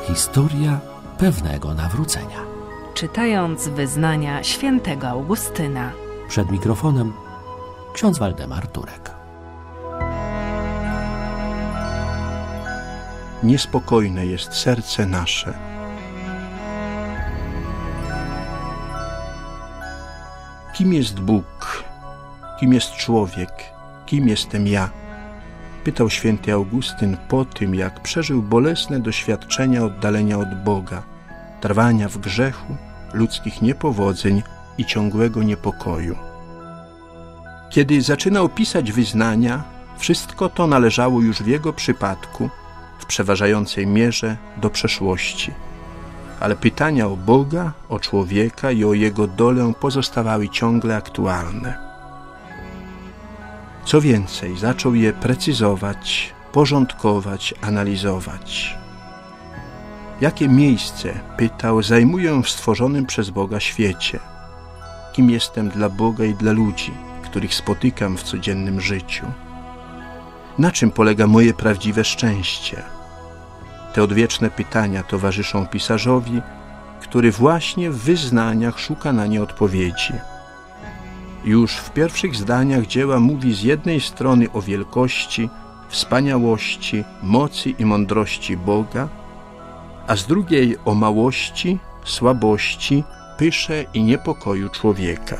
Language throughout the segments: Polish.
Historia pewnego nawrócenia. Czytając wyznania świętego Augustyna. Przed mikrofonem ksiądz Waldemar Turek. Niespokojne jest serce nasze. Kim jest Bóg? Kim jest człowiek? Kim jestem ja? Pytał święty Augustyn po tym, jak przeżył bolesne doświadczenia oddalenia od Boga, trwania w grzechu, ludzkich niepowodzeń i ciągłego niepokoju. Kiedy zaczynał pisać wyznania, wszystko to należało już w jego przypadku w przeważającej mierze do przeszłości. Ale pytania o Boga, o człowieka i o jego dolę pozostawały ciągle aktualne. Co więcej, zaczął je precyzować, porządkować, analizować. Jakie miejsce, pytał, zajmuję w stworzonym przez Boga świecie? Kim jestem dla Boga i dla ludzi, których spotykam w codziennym życiu? Na czym polega moje prawdziwe szczęście? Te odwieczne pytania towarzyszą pisarzowi, który właśnie w wyznaniach szuka na nie odpowiedzi. Już w pierwszych zdaniach dzieła mówi z jednej strony o wielkości, wspaniałości, mocy i mądrości Boga, a z drugiej o małości, słabości, pysze i niepokoju człowieka.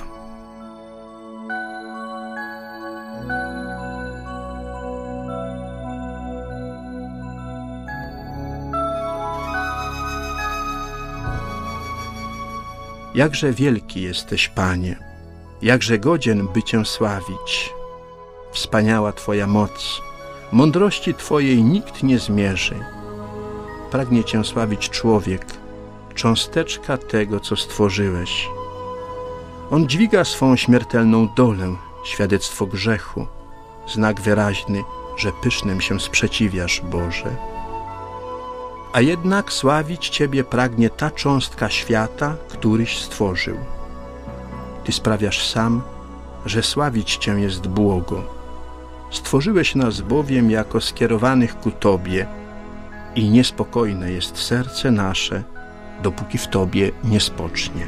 Jakże wielki jesteś, Panie! Jakże godzien, by Cię sławić. Wspaniała Twoja moc, mądrości Twojej nikt nie zmierzy. Pragnie Cię sławić człowiek, cząsteczka tego, co stworzyłeś. On dźwiga swą śmiertelną dolę, świadectwo grzechu, znak wyraźny, że pysznym się sprzeciwiasz, Boże. A jednak sławić Ciebie pragnie ta cząstka świata, któryś stworzył. Ty sprawiasz sam, że sławić Cię jest błogo. Stworzyłeś nas bowiem jako skierowanych ku Tobie i niespokojne jest serce nasze, dopóki w Tobie nie spocznie.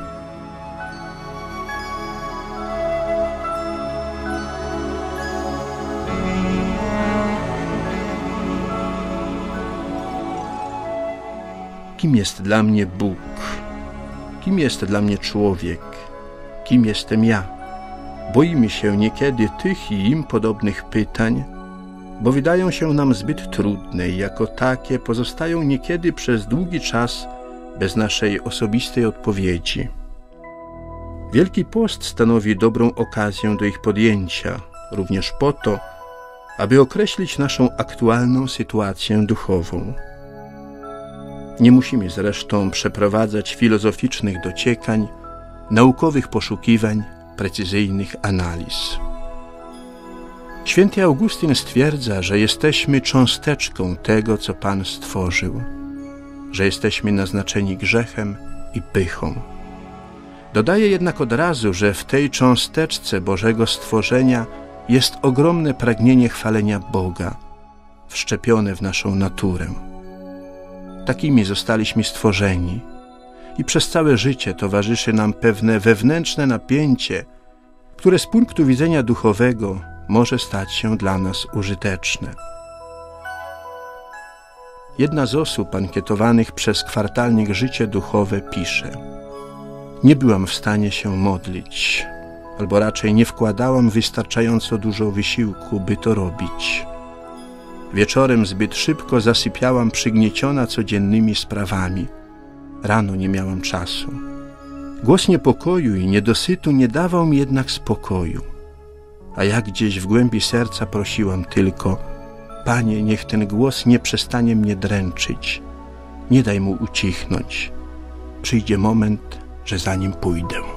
Kim jest dla mnie Bóg? Kim jest dla mnie człowiek? Kim jestem ja? Boimy się niekiedy tych i im podobnych pytań, bo wydają się nam zbyt trudne i jako takie pozostają niekiedy przez długi czas bez naszej osobistej odpowiedzi. Wielki Post stanowi dobrą okazję do ich podjęcia, również po to, aby określić naszą aktualną sytuację duchową. Nie musimy zresztą przeprowadzać filozoficznych dociekań, naukowych poszukiwań, precyzyjnych analiz. Święty Augustyn stwierdza, że jesteśmy cząsteczką tego, co Pan stworzył, że jesteśmy naznaczeni grzechem i pychą. Dodaje jednak od razu, że w tej cząsteczce Bożego stworzenia jest ogromne pragnienie chwalenia Boga, wszczepione w naszą naturę. Takimi zostaliśmy stworzeni i przez całe życie towarzyszy nam pewne wewnętrzne napięcie, które z punktu widzenia duchowego może stać się dla nas użyteczne. Jedna z osób ankietowanych przez kwartalnik Życie Duchowe pisze: nie byłam w stanie się modlić, albo raczej nie wkładałam wystarczająco dużo wysiłku, by to robić. Wieczorem zbyt szybko zasypiałam przygnieciona codziennymi sprawami. Rano nie miałam czasu. Głos niepokoju i niedosytu nie dawał mi jednak spokoju. A ja gdzieś w głębi serca prosiłam tylko: Panie, niech ten głos nie przestanie mnie dręczyć. Nie daj mu ucichnąć. Przyjdzie moment, że za nim pójdę.